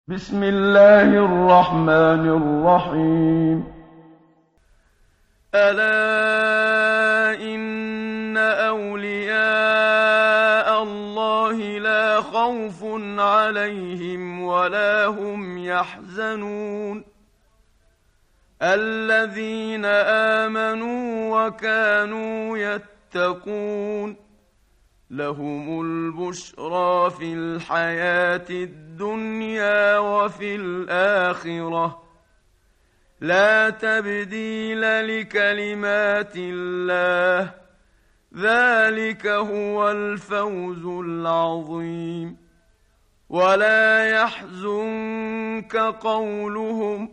بسم الله الرحمن الرحيم. ألا إن أولياء الله لا خوف عليهم ولا هم يحزنون الذين آمنوا وكانوا يتقون لهم البشرى في الحياة الدنيا وفي الآخرة لا تبديل لكلمات الله ذلك هو الفوز العظيم. ولا يحزنك قولهم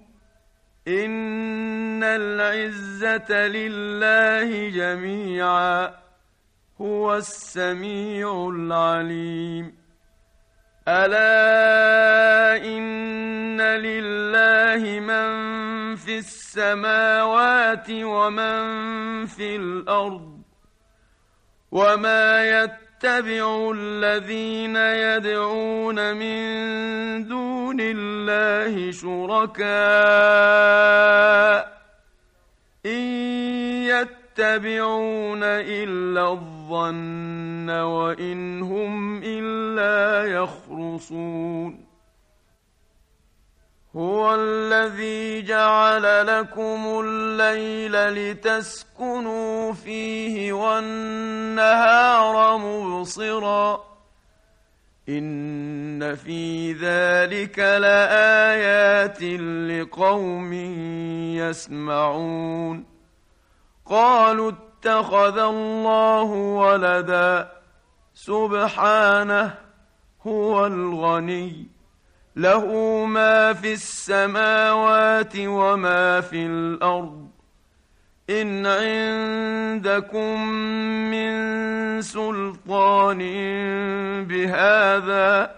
إن العزة لله جميعا هو السميع العليم. ألا إن لله من في السماوات ومن في الأرض وما يتبع الذين يدعون من دون الله شركاء إن يتبعون إلا الظن وإن هم إلا يخرصون. هو الذي جعل لكم الليل لتسكنوا فيه والنهار مبصرا إن في ذلك لآيات لقوم يسمعون. قالوا اتخذ الله ولدا سبحانه هو الغني له ما في السماوات وما في الأرض إن عندكم من سلطان بهذا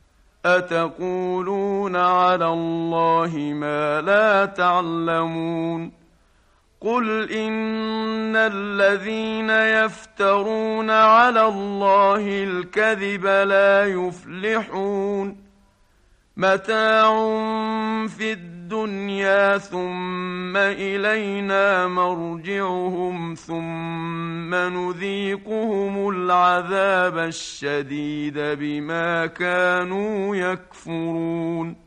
أتقولون على الله ما لا تعلمون. قل إن الذين يفترون على الله الكذب لا يفلحون متاع في الدنيا ثم إلينا مرجعهم ثم نذيقهم العذاب الشديد بما كانوا يكفرون.